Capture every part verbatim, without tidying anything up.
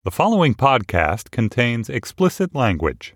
The following podcast contains explicit language.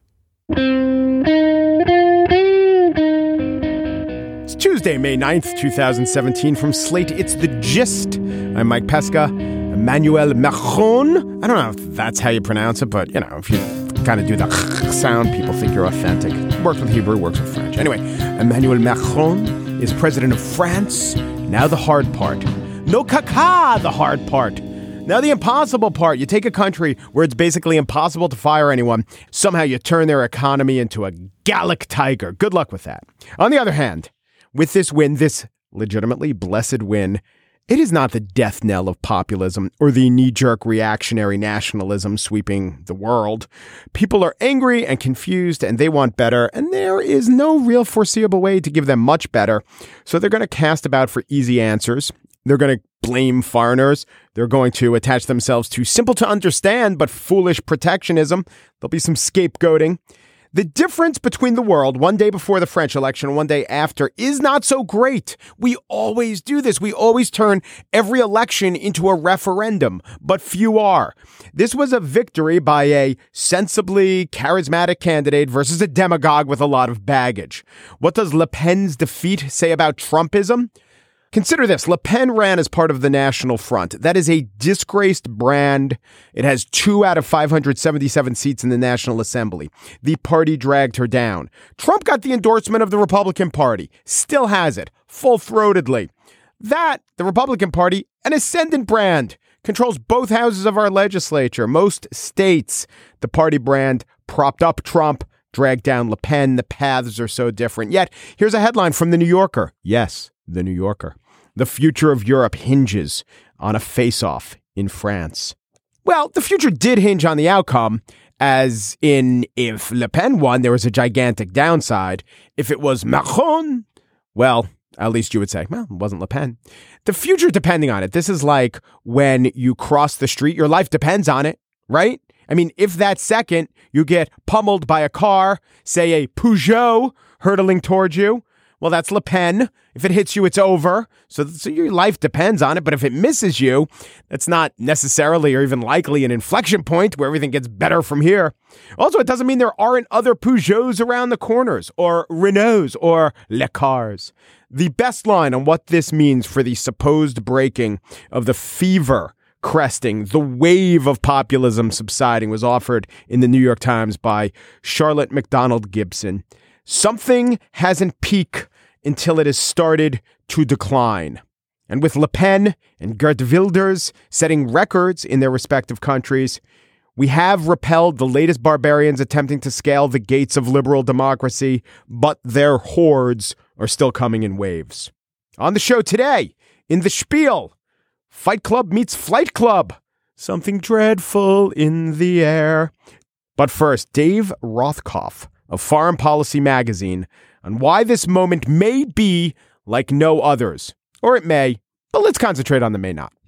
It's Tuesday, May ninth, twenty seventeen. From Slate, it's The Gist. I'm Mike Pesca. Emmanuel Macron. I don't know if that's how you pronounce it, but, you know, if you kind of do the sound, people think you're authentic. Works with Hebrew, works with French. Anyway, Emmanuel Macron is president of France. Now the hard part. No caca, the hard part. Now the impossible part. You take a country where it's basically impossible to fire anyone. Somehow you turn their economy into a Gallic tiger. Good luck with that. On the other hand, with this win, this legitimately blessed win, it is not the death knell of populism or the knee-jerk reactionary nationalism sweeping the world. People are angry and confused and they want better, and there is no real foreseeable way to give them much better. So they're going to cast about for easy answers. They're going to blame foreigners. They're going to attach themselves to simple to understand but foolish protectionism. There'll be some scapegoating. The difference between the world one day before the French election and one day after is not so great. We always do this. We always turn every election into a referendum, but few are. This was a victory by a sensibly charismatic candidate versus a demagogue with a lot of baggage. What does Le Pen's defeat say about Trumpism? Consider this. Le Pen ran as part of the National Front. That is a disgraced brand. It has two out of five hundred seventy-seven seats in the National Assembly. The party dragged her down. Trump got the endorsement of the Republican Party. Still has it. Full-throatedly. That, the Republican Party, an ascendant brand, controls both houses of our legislature. Most states, the party brand propped up Trump, dragged down Le Pen. The paths are so different. Yet, here's a headline from The New Yorker. Yes, The New Yorker. The future of Europe hinges on a face-off in France. Well, the future did hinge on the outcome, as in if Le Pen won, there was a gigantic downside. If it was Macron, well, at least you would say, well, it wasn't Le Pen. The future depending on it. This is like when you cross the street, your life depends on it, right? I mean, if that second you get pummeled by a car, say a Peugeot hurtling towards you, well, that's Le Pen. If it hits you, it's over. So, so your life depends on it. But if it misses you, that's not necessarily or even likely an inflection point where everything gets better from here. Also, it doesn't mean there aren't other Peugeots around the corners or Renaults or Le Cars. The best line on what this means for the supposed breaking of the fever cresting, the wave of populism subsiding, was offered in the New York Times by Charlotte McDonald Gibson. Something hasn't peaked until it has started to decline. And with Le Pen and Geert Wilders setting records in their respective countries, we have repelled the latest barbarians attempting to scale the gates of liberal democracy, but their hordes are still coming in waves. On the show today, in the Spiel, Fight Club meets Flight Club. Something dreadful in the air. But first, Dave Rothkopf of Foreign Policy Magazine on why this moment may be like no others. Or it may, but let's concentrate on the may not.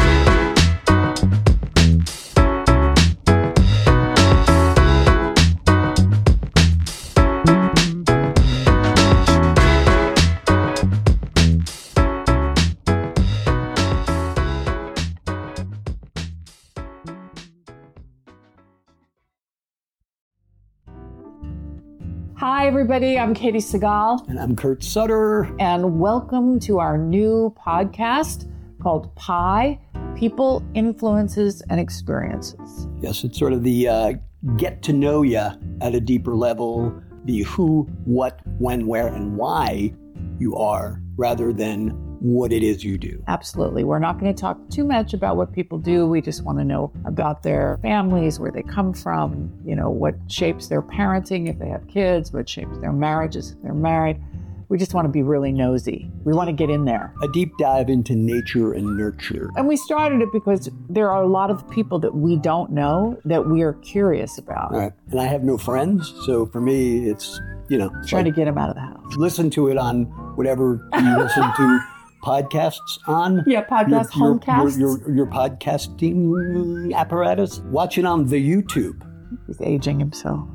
Hi, everybody. I'm Katie Segal. And I'm Kurt Sutter. And welcome to our new podcast called Pi, People, Influences, and Experiences. Yes, it's sort of the uh, get to know you at a deeper level, the who, what, when, where, and why you are, rather than what it is you do. Absolutely. We're not going to talk too much about what people do. We just want to know about their families, where they come from, you know, what shapes their parenting if they have kids, what shapes their marriages if they're married. We just want to be really nosy. We want to get in there. A deep dive into nature and nurture. And we started it because there are a lot of people that we don't know that we are curious about. Right. And I have no friends, so for me, it's, you know. Trying like, to get them out of the house. Listen to it on whatever you listen to. Podcasts on? Yeah, podcast, your, homecasts. Your, your, your podcasting apparatus. Watch it on the YouTube. He's aging himself.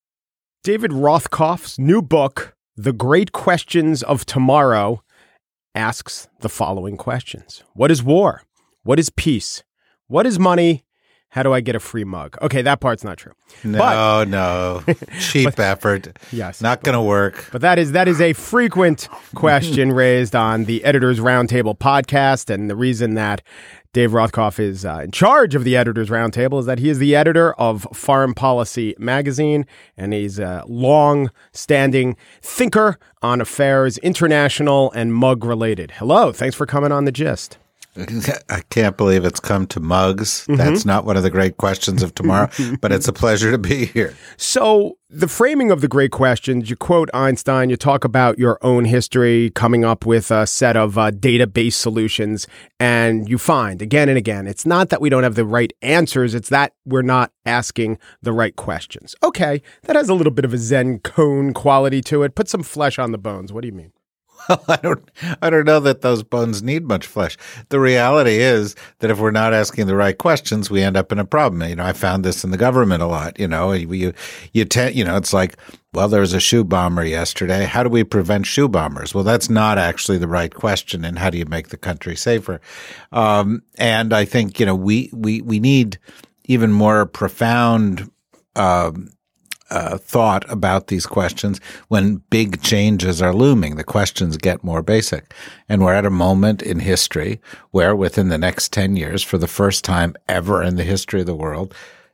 David Rothkopf's new book, The Great Questions of Tomorrow, asks the following questions. What is war? What is peace? What is money? How do I get a free mug? Okay, that part's not true. No, but, no. Cheap but, effort. Yes. Not going to work. But that is that is a frequent question raised on the Editors Roundtable podcast. And the reason that Dave Rothkopf is uh, in charge of the Editors Roundtable is that he is the editor of Foreign Policy magazine, and he's a long-standing thinker on affairs, international and mug-related. Hello, thanks for coming on The Gist. I can't believe it's come to mugs. Mm-hmm. That's not one of the great questions of tomorrow, but it's a pleasure to be here. So the framing of the great questions, you quote Einstein, you talk about your own history, coming up with a set of uh, database solutions, and you find again and again, it's not that we don't have the right answers, it's that we're not asking the right questions. Okay, that has a little bit of a Zen koan quality to it. Put some flesh on the bones. What do you mean? Well, I don't, I don't know that those bones need much flesh. The reality is that if we're not asking the right questions, we end up in a problem. You know, I found this in the government a lot. You know, you, you tend, you know, it's like, well, there was a shoe bomber yesterday. How do we prevent shoe bombers? Well, that's not actually the right question. And how do you make the country safer? Um, and I think, you know, we, we, we need even more profound, um, Uh, thought about these questions when big changes are looming. The questions get more basic. And we're at a moment in history where within the next ten years, for the first time ever in the history of the world,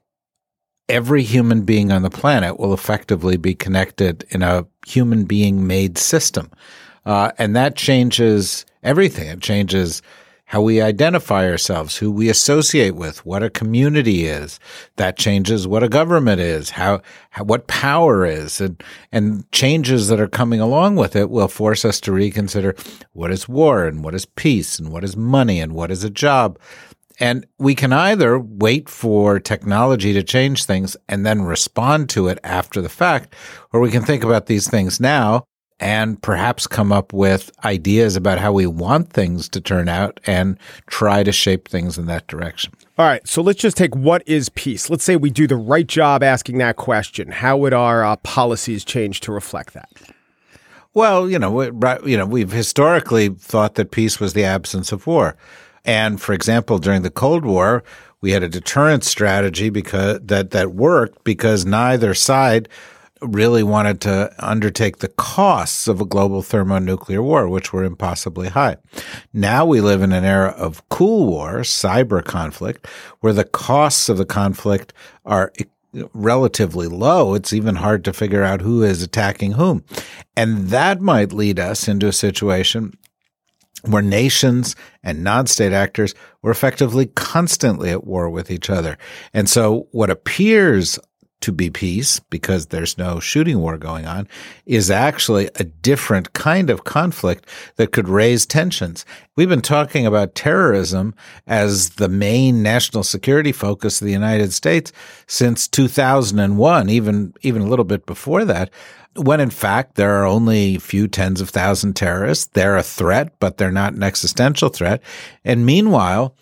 every human being on the planet will effectively be connected in a human being made system. Uh, and that changes everything. It changes how we identify ourselves, who we associate with, what a community is. That changes what a government is, how, how what power is, and and changes that are coming along with it will force us to reconsider what is war and what is peace and what is money and what is a job. And we can either wait for technology to change things and then respond to it after the fact, or we can think about these things now and perhaps come up with ideas about how we want things to turn out and try to shape things in that direction. All right, so let's just take what is peace. Let's say we do the right job asking that question. How would our uh, policies change to reflect that? Well, you know, you know, we've historically thought that peace was the absence of war. And for example, during the Cold War, we had a deterrence strategy because that, that worked because neither side really wanted to undertake the costs of a global thermonuclear war, which were impossibly high. Now we live in an era of cool war, cyber conflict, where the costs of the conflict are relatively low. It's even hard to figure out who is attacking whom. And that might lead us into a situation where nations and non-state actors were effectively constantly at war with each other. And so what appears to be peace, because there's no shooting war going on, is actually a different kind of conflict that could raise tensions. We've been talking about terrorism as the main national security focus of the United States since two thousand one, even, even a little bit before that, when in fact there are only a few tens of thousand terrorists. They're a threat, but they're not an existential threat. And meanwhile,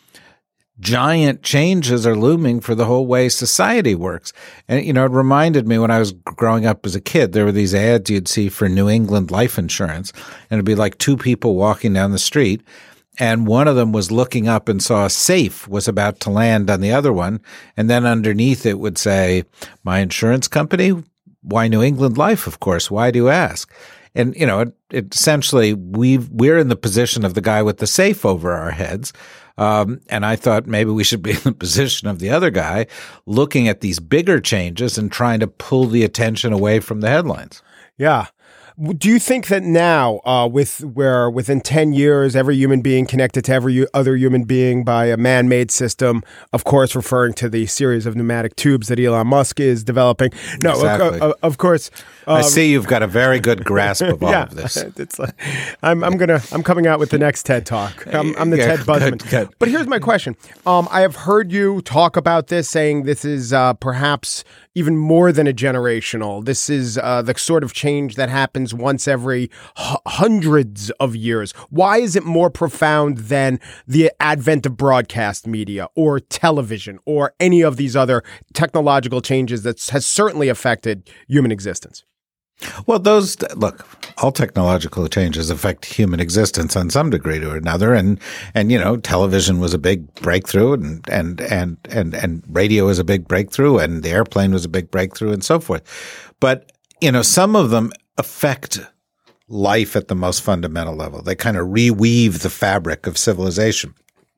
giant changes are looming for the whole way society works. And, you know, it reminded me when I was growing up as a kid, there were these ads you'd see for New England life insurance, and it'd be like two people walking down the street, and one of them was looking up and saw a safe was about to land on the other one, and then underneath it would say, "My insurance company? Why New England Life, of course. Why do you ask?" And, you know, it, it essentially, we've, we're in the position of the guy with the safe over our heads. Um, and I thought maybe we should be in the position of the other guy looking at these bigger changes and trying to pull the attention away from the headlines. Yeah. Do you think that now, uh, with where within ten years, every human being connected to every other human being by a man-made system, of course, referring to the series of pneumatic tubes that Elon Musk is developing? No, exactly. of, of course. Um, I um, see you've got a very good grasp of all yeah, of this. It's like, I'm, I'm gonna, I'm coming out with the next TED Talk. I'm, I'm the Yeah, TED Buzzman. good, good. But here's my question. Um, I have heard you talk about this, saying this is uh, perhaps even more than a generational. This is uh, the sort of change that happens once every h- hundreds of years. Why is it more profound than the advent of broadcast media or television or any of these other technological changes that has certainly affected human existence? Well, those look, all technological changes affect human existence on some degree or another, and and you know, television was a big breakthrough, and and and and and radio was a big breakthrough, and the airplane was a big breakthrough, and so forth. But you know, some of them affect life at the most fundamental level. They kind of reweave the fabric of civilization.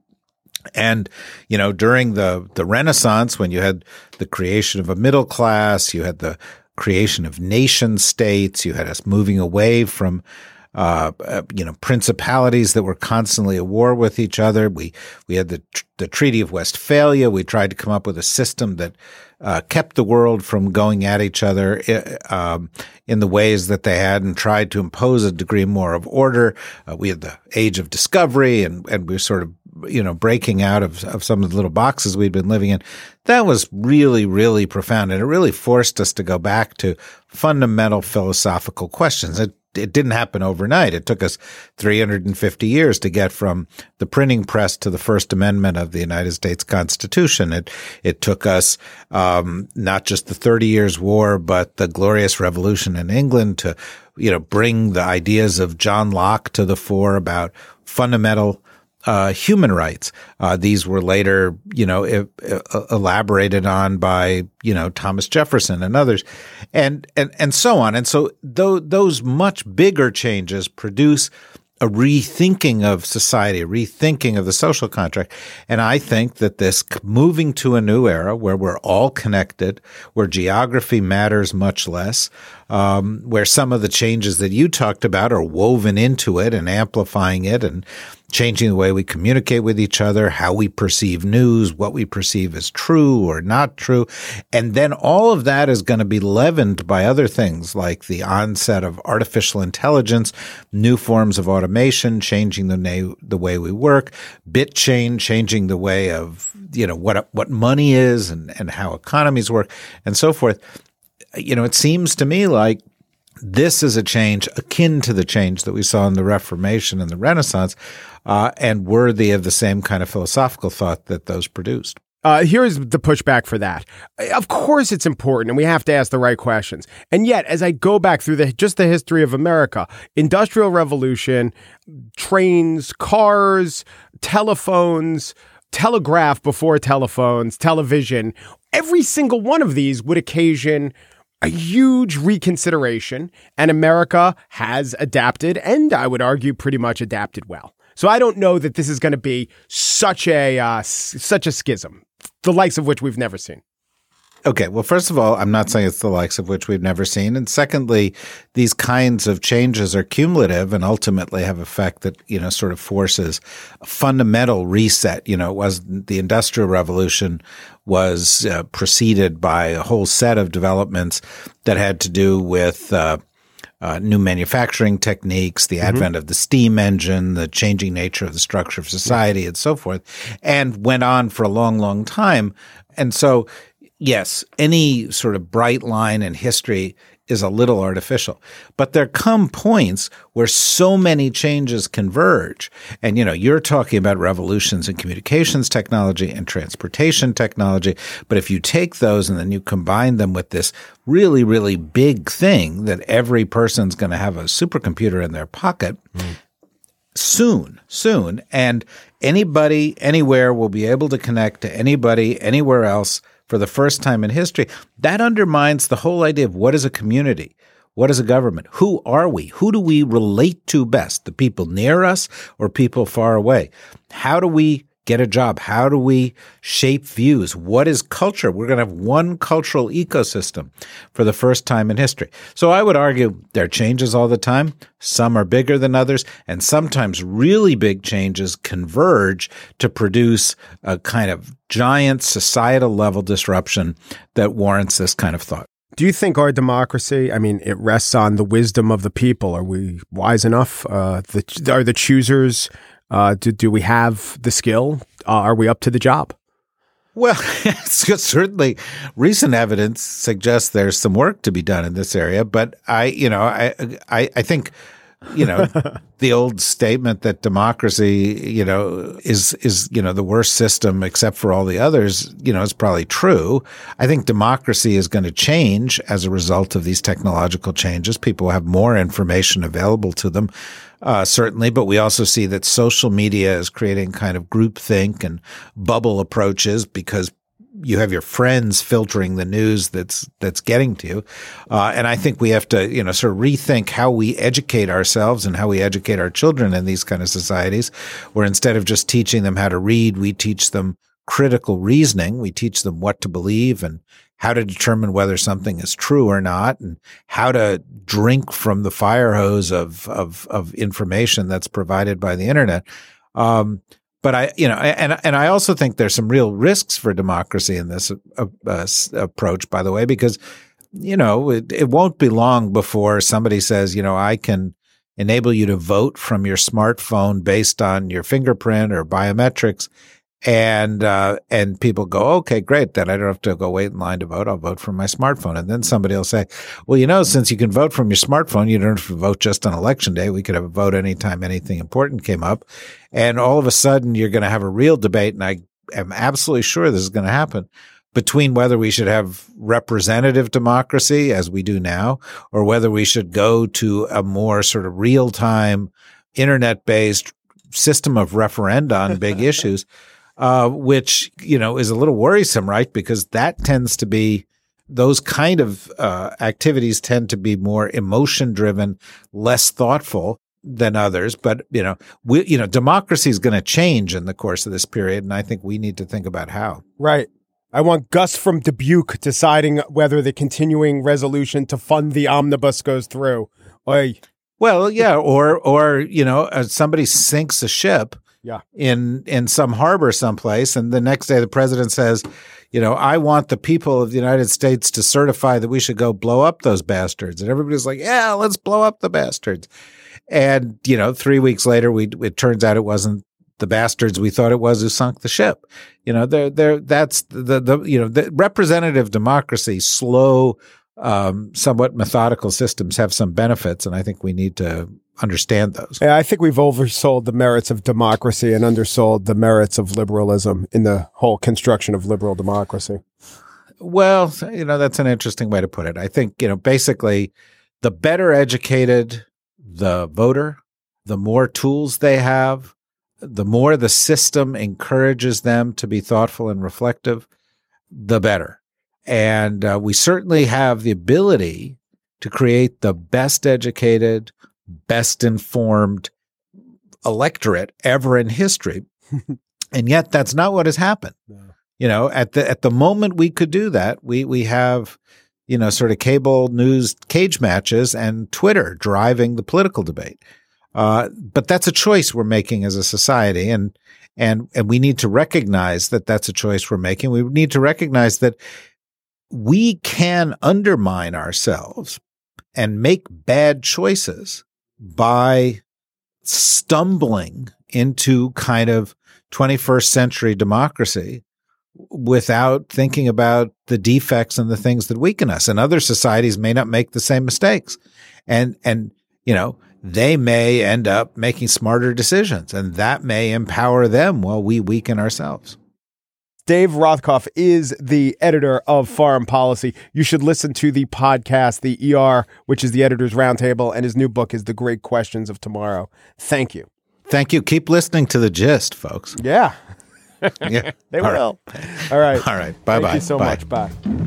And, you know, during the, the Renaissance, when you had the creation of a middle class, you had the creation of nation states, you had us moving away from, uh, uh, you know, principalities that were constantly at war with each other. We, we had the, the Treaty of Westphalia. We tried to come up with a system that, uh, kept the world from going at each other, um, in the ways that they had, and tried to impose a degree more of order. Uh, we had the Age of Discovery, and, and we were sort of, you know, breaking out of, of some of the little boxes we'd been living in. That was really, really profound. And it really forced us to go back to fundamental philosophical questions. It, it didn't happen overnight. It took us three hundred fifty years to get from the printing press to the First Amendment of the United States Constitution. It, it took us, um, not just the Thirty Years' War, but the Glorious Revolution in England to, you know, bring the ideas of John Locke to the fore about fundamental Uh, human rights. Uh, these were later, you know, e- e- elaborated on by, you know, Thomas Jefferson and others, and and and so on. And so th- those much bigger changes produce a rethinking of society, a rethinking of the social contract. And I think that this moving to a new era where we're all connected, where geography matters much less, um, where some of the changes that you talked about are woven into it and amplifying it and changing the way we communicate with each other, how we perceive news, what we perceive as true or not true. And then all of that is going to be leavened by other things like the onset of artificial intelligence, new forms of automation, changing the, na- the way we work, bit chain, changing the way of, you know, what, what money is and, and how economies work and so forth. You know, it seems to me like this is a change akin to the change that we saw in the Reformation and the Renaissance, uh, and worthy of the same kind of philosophical thought that those produced. Uh, here's the pushback for that. Of course it's important, and we have to ask the right questions. And yet, as I go back through the just the history of America, Industrial Revolution, trains, cars, telephones, telegraph before telephones, television, every single one of these would occasion a huge reconsideration, and America has adapted, and I would argue pretty much adapted well. So I don't know that this is going to be such a uh, s- such a schism, the likes of which we've never seen. Okay, well, first of all, I'm not saying it's the likes of which we've never seen. And secondly, these kinds of changes are cumulative and ultimately have effect that, you know, sort of forces a fundamental reset. You know, it was the Industrial Revolution was uh, preceded by a whole set of developments that had to do with uh, uh, new manufacturing techniques, the mm-hmm. advent of the steam engine, the changing nature of the structure of society, and so forth, and went on for a long, long time. And so, yes, any sort of bright line in history is a little artificial, but there come points where so many changes converge. And, you know, you're talking about revolutions in communications technology and transportation technology. But if you take those and then you combine them with this really, really big thing that every person's going to have a supercomputer in their pocket, mm. soon, soon, and anybody, anywhere will be able to connect to anybody, anywhere else for the first time in history. That undermines the whole idea of what is a community? What is a government? Who are we? Who do we relate to best? The people near us or people far away? How do we get a job? How do we shape views? What is culture? We're going to have one cultural ecosystem for the first time in history. So I would argue there are changes all the time. Some are bigger than others, and sometimes really big changes converge to produce a kind of giant societal level disruption that warrants this kind of thought. Do you think our democracy, I mean, it rests on the wisdom of the people? Are we wise enough? Uh, the, are the choosers, uh, do, do we have the skill? Uh, are we up to the job? Well, certainly recent evidence suggests there's some work to be done in this area. But I, you know, I, I, I think you know, the old statement that democracy, you know, is, is, you know, the worst system except for all the others, you know, is probably true. I think democracy is going to change as a result of these technological changes. People have more information available to them, uh, certainly, but we also see that social media is creating kind of groupthink and bubble approaches because you have your friends filtering the news that's that's getting to you. Uh, and I think we have to, you know, sort of rethink how we educate ourselves and how we educate our children in these kind of societies, where instead of just teaching them how to read, we teach them critical reasoning. We teach them what to believe and how to determine whether something is true or not, and how to drink from the fire hose of of, of information that's provided by the internet. Um, But I, you know, and and I also think there's some real risks for democracy in this uh, uh, approach, by the way, because, you know, it, it won't be long before somebody says, you know, I can enable you to vote from your smartphone based on your fingerprint or biometrics. And, uh, and people go, okay, great. Then I don't have to go wait in line to vote. I'll vote from my smartphone. And then somebody will say, well, you know, since you can vote from your smartphone, you don't have to vote just on election day. We could have a vote anytime anything important came up. And all of a sudden you're going to have a real debate. And I am absolutely sure this is going to happen between whether we should have representative democracy as we do now, or whether we should go to a more sort of real time internet based system of referenda on big issues. Uh, which, you know, is a little worrisome, right? Because that tends to be, those kind of uh, activities tend to be more emotion driven, less thoughtful than others. But, you know, we, you know, democracy is going to change in the course of this period. And I think we need to think about how. Right. I want Gus from Dubuque deciding whether the continuing resolution to fund the omnibus goes through. Oy. Well, yeah. Or, or, you know, uh, somebody sinks a ship. Yeah. In in some harbor someplace. And the next day the president says, you know, I want the people of the United States to certify that we should go blow up those bastards. And everybody's like, yeah, let's blow up the bastards. And, you know, three weeks later, we it turns out it wasn't the bastards we thought it was who sunk the ship. You know, they're, they're, that's the, the, you know, the representative democracy, slow, um, somewhat methodical systems have some benefits. And I think we need to understand those. Yeah, I think we've oversold the merits of democracy and undersold the merits of liberalism in the whole construction of liberal democracy. Well, you know, that's an interesting way to put it. I think, you know, basically the better educated the voter, the more tools they have, the more the system encourages them to be thoughtful and reflective, the better. And uh, we certainly have the ability to create the best educated, best informed electorate ever in history. And yet that's not what has happened. Yeah. You know, at the, at the moment we could do that, we, we have, you know, sort of cable news cage matches and Twitter driving the political debate. Uh, but that's a choice we're making as a society. And, and, and we need to recognize that that's a choice we're making. We need to recognize that we can undermine ourselves and make bad choices by stumbling into kind of twenty-first century democracy without thinking about the defects and the things that weaken us. And other societies may not make the same mistakes. And, and, you know, they may end up making smarter decisions, and that may empower them while we weaken ourselves. Dave Rothkopf is the editor of Foreign Policy. You should listen to the podcast, the E R, which is the Editor's Roundtable, and his new book is The Great Questions of Tomorrow. Thank you. Thank you. Keep listening to The Gist, folks. Yeah. Yeah. They All will. Right. All right. All right. Bye-bye. Thank you so Bye. much. Bye.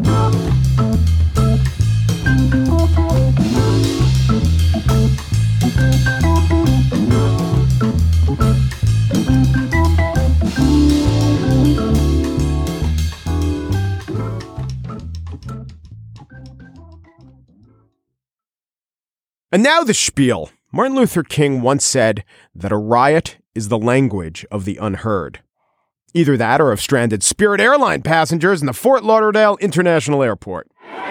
And now the spiel. Martin Luther King once said that a riot is the language of the unheard. Either that or of stranded Spirit Airline passengers in the Fort Lauderdale International Airport.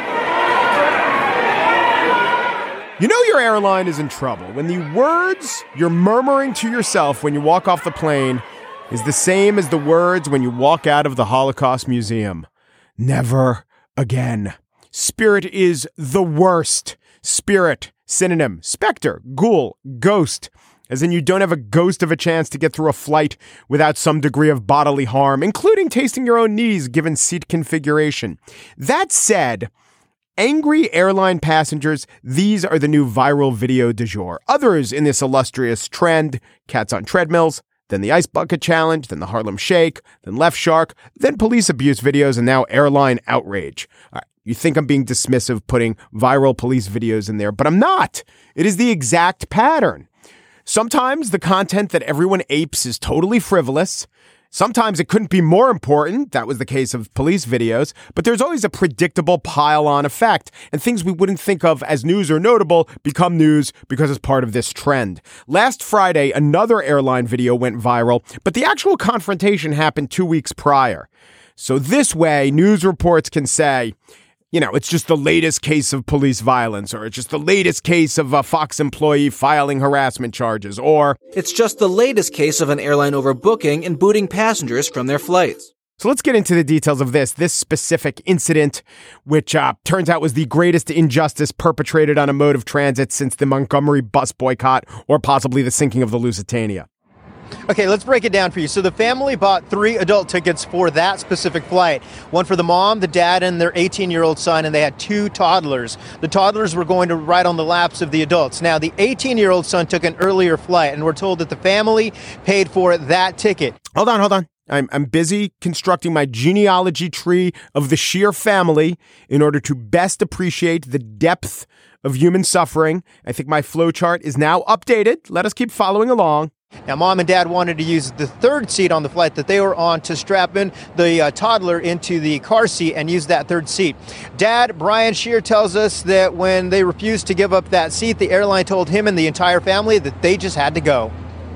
You know your airline is in trouble when the words you're murmuring to yourself when you walk off the plane is the same as the words when you walk out of the Holocaust Museum. Never again. Spirit is the worst. Spirit Synonym, specter, ghoul, ghost. As in you don't have a ghost of a chance to get through a flight without some degree of bodily harm, including tasting your own knees given seat configuration. That said, angry airline passengers, these are the new viral video du jour. Others in this illustrious trend, cats on treadmills, then the ice bucket challenge, then the Harlem Shake, then Left Shark, then police abuse videos, and now airline outrage. All right, you think I'm being dismissive putting viral police videos in there, but I'm not. It is the exact pattern. Sometimes the content that everyone apes is totally frivolous. Sometimes it couldn't be more important. That was the case of police videos. But there's always a predictable pile-on effect, and things we wouldn't think of as news or notable become news because it's part of this trend. Last Friday, another airline video went viral, but the actual confrontation happened two weeks prior. So this way, news reports can say, you know, it's just the latest case of police violence, or it's just the latest case of a Fox employee filing harassment charges, or it's just the latest case of an airline overbooking and booting passengers from their flights. So let's get into the details of this, this specific incident, which uh, turns out was the greatest injustice perpetrated on a mode of transit since the Montgomery bus boycott, or possibly the sinking of the Lusitania. Okay, let's break it down for you. So the family bought three adult tickets for that specific flight. One for the mom, the dad, and their eighteen-year-old son, and they had two toddlers. The toddlers were going to ride on the laps of the adults. Now, the eighteen-year-old son took an earlier flight, and we're told that the family paid for that ticket. Hold on, hold on. I'm I'm busy constructing my genealogy tree of the Scheer family in order to best appreciate the depth of human suffering. I think my flowchart is now updated. Let us keep following along. Now, mom and dad wanted to use the third seat on the flight that they were on to strap in the uh, toddler into the car seat and use that third seat. Dad, Brian Scheer, tells us that when they refused to give up that seat, the airline told him and the entire family that they just had to go.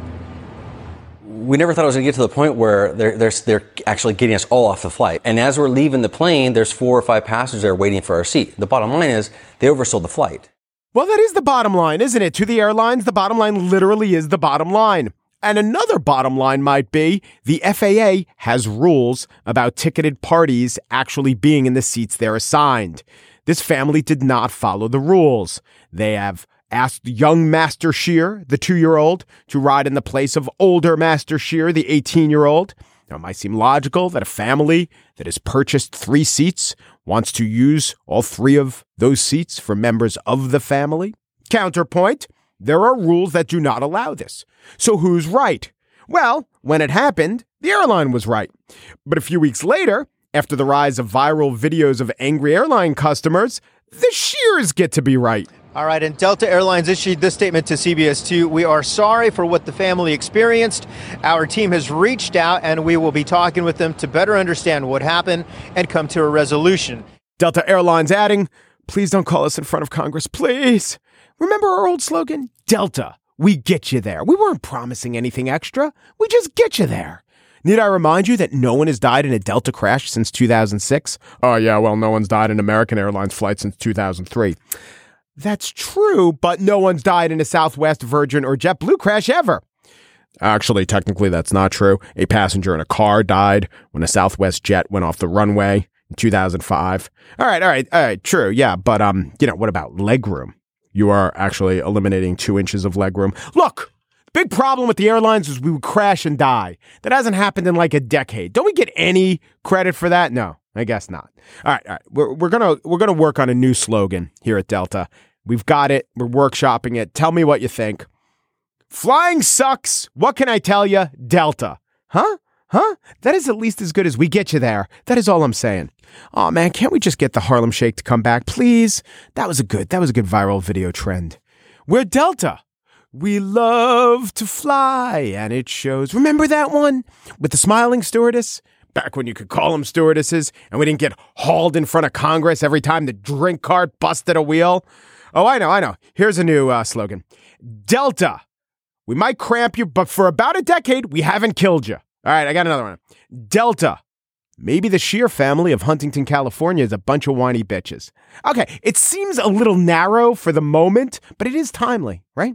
We never thought it was going to get to the point where they're, they're, they're actually getting us all off the flight. And as we're leaving the plane, there's four or five passengers there waiting for our seat. The bottom line is they oversold the flight. Well, that is the bottom line, isn't it? To the airlines, the bottom line literally is the bottom line. And another bottom line might be the F A A has rules about ticketed parties actually being in the seats they're assigned. This family did not follow the rules. They have asked young Master Scheer, the two-year-old, to ride in the place of older Master Scheer, the eighteen-year-old. Now, it might seem logical that a family that has purchased three seats wants to use all three of those seats for members of the family. Counterpoint, there are rules that do not allow this. So who's right? Well, when it happened, the airline was right. But a few weeks later, after the rise of viral videos of angry airline customers, the Scheers get to be right. All right, and Delta Airlines issued this statement to C B S two. We are sorry for what the family experienced. Our team has reached out, and we will be talking with them to better understand what happened and come to a resolution. Delta Airlines adding, please don't call us in front of Congress, please. Remember our old slogan? Delta, we get you there. We weren't promising anything extra. We just get you there. Need I remind you that no one has died in a Delta crash since two thousand six? Oh, yeah, well, no one's died in American Airlines flight since two thousand three. That's true, but no one's died in a Southwest, Virgin, or JetBlue crash ever. Actually, technically, that's not true. A passenger in a car died when a Southwest jet went off the runway in two thousand five. All right, all right, all right, true, yeah, but, um, you know, what about legroom? You are actually eliminating two inches of legroom. Look, the big problem with the airlines is we would crash and die. That hasn't happened in like a decade. Don't we get any credit for that? No, I guess not. All right, all right. We're, we're gonna we're gonna work on a new slogan here at Delta. We've got it. We're workshopping it. Tell me what you think. Flying sucks. What can I tell you? Delta. Huh? Huh? That is at least as good as we get you there. That is all I'm saying. Oh man, can't we just get the Harlem Shake to come back, please? That was a good, that was a good viral video trend. We're Delta. We love to fly, and it shows. Remember that one with the smiling stewardess? Back when you could call them stewardesses, and we didn't get hauled in front of Congress every time the drink cart busted a wheel. Oh, I know, I know. Here's a new uh, slogan. Delta. We might cramp you, but for about a decade, we haven't killed you. All right, I got another one. Delta. Maybe the Scheer family of Huntington, California is a bunch of whiny bitches. Okay, it seems a little narrow for the moment, but it is timely, right?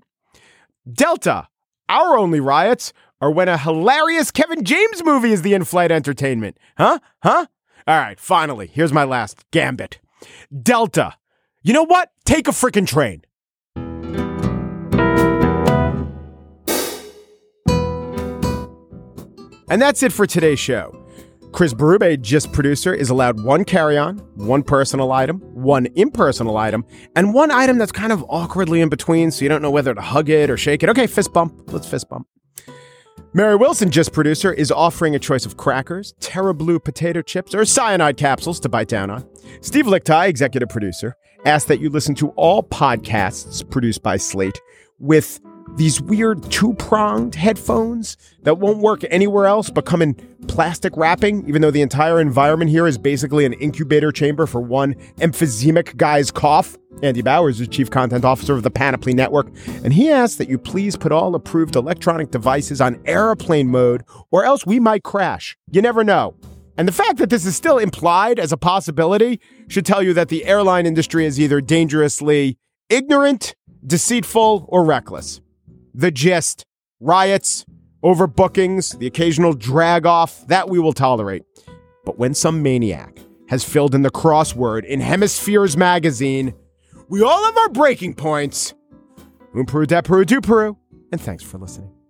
Delta. Our only riots are when a hilarious Kevin James movie is the in-flight entertainment. Huh? Huh? All right, finally, here's my last gambit. Delta. You know what? Take a freaking train. And that's it for today's show. Chris Berube, Gist producer, is allowed one carry-on, one personal item, one impersonal item, and one item that's kind of awkwardly in between, so you don't know whether to hug it or shake it. Okay, fist bump. Let's fist bump. Mary Wilson, Gist producer, is offering a choice of crackers, Terra Blue potato chips, or cyanide capsules to bite down on. Steve Lickteig, executive producer, asks that you listen to all podcasts produced by Slate with these weird two-pronged headphones that won't work anywhere else but come in plastic wrapping, even though the entire environment here is basically an incubator chamber for one emphysemic guy's cough. Andy Bowers is chief content officer of the Panoply Network, and he asks that you please put all approved electronic devices on airplane mode, or else we might crash. You never know. And the fact that this is still implied as a possibility should tell you that the airline industry is either dangerously ignorant, deceitful, or reckless. The Gist, riots, overbookings, the occasional drag off, that we will tolerate. But when some maniac has filled in the crossword in Hemispheres magazine, we all have our breaking points. Un Peru, de Peru, du Peru, and thanks for listening.